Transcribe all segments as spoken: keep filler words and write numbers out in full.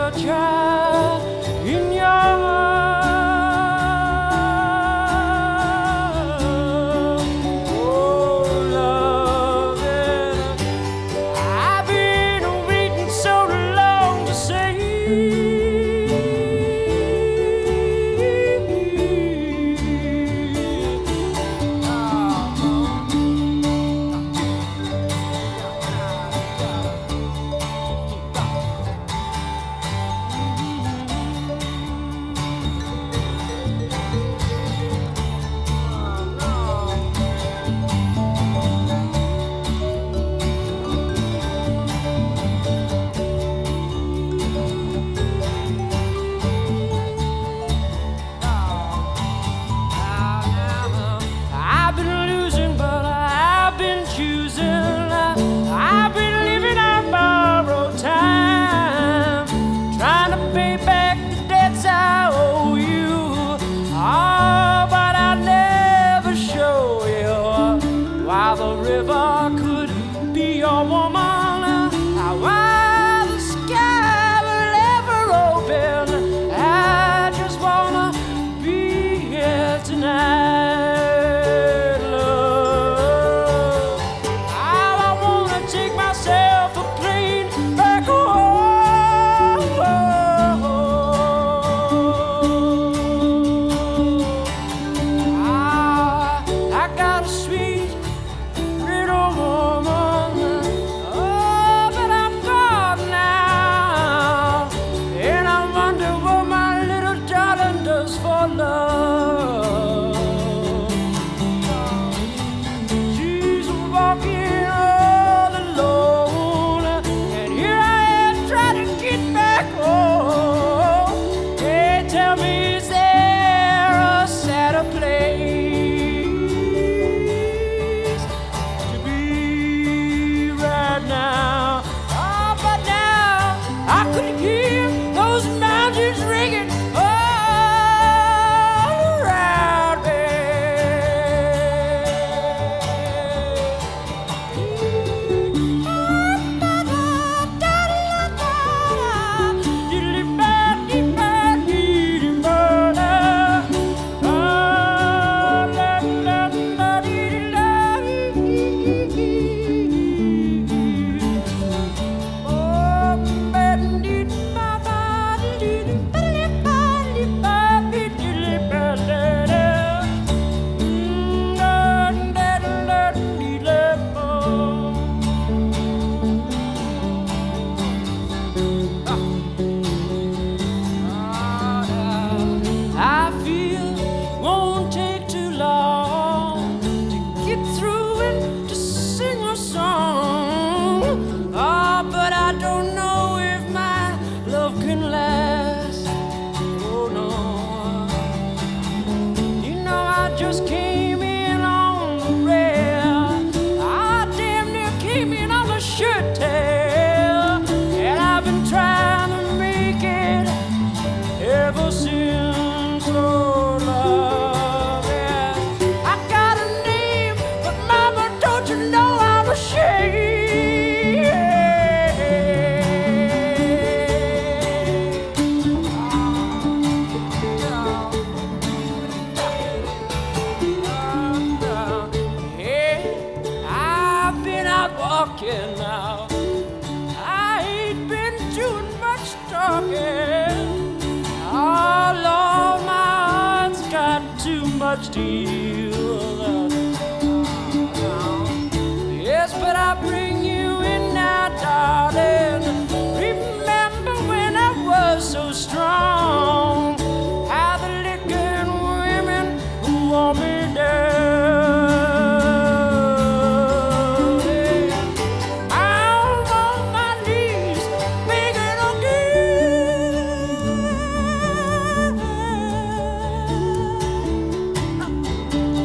a child in your arms. Oh, loving, I've been waiting so long to say. I've been losing, but I've been choosing. I've been living on borrowed time, trying to pay back the debts I owe you. Oh, but I never show you why the river could be your woman. Why the sky will ever open. I just wanna be here tonight, love. I wanna take myself a plane back home. I, I got a sweet little woman. Oh, but I'm gone now, and I wonder what my little darling does for love. She's walking all alone, and here I am trying to get back home. Hey, tell me, is there a sadder place to be right now? Oh, but now I could hear those mountains ringing all around me. I feel won't take too long to get through and to sing a song. Oh, but I don't know if my love can last. Oh no, you know I just came in on the rail. I damn near came in on the shirt tail, and I've been trying to make it ever since. Oh, love, yeah. I got a name, but mama, don't you know I'm ashamed? Yeah, I've been out walking now. I ain't been doing much talking. Oh, Lord, my heart's got too much to yield. Yes, but I bring you in now, darling. Remember when I was so strong? How the liquor and women who wore me down. I'm on my knees begging again.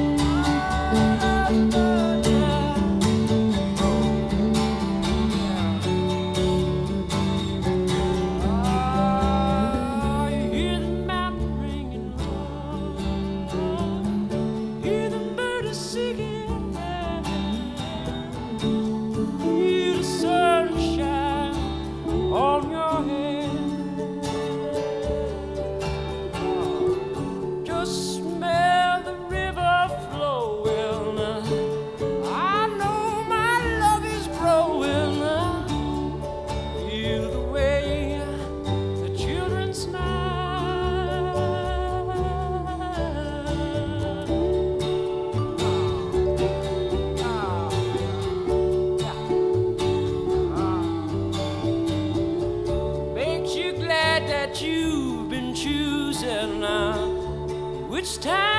that you've been choosing now. Which time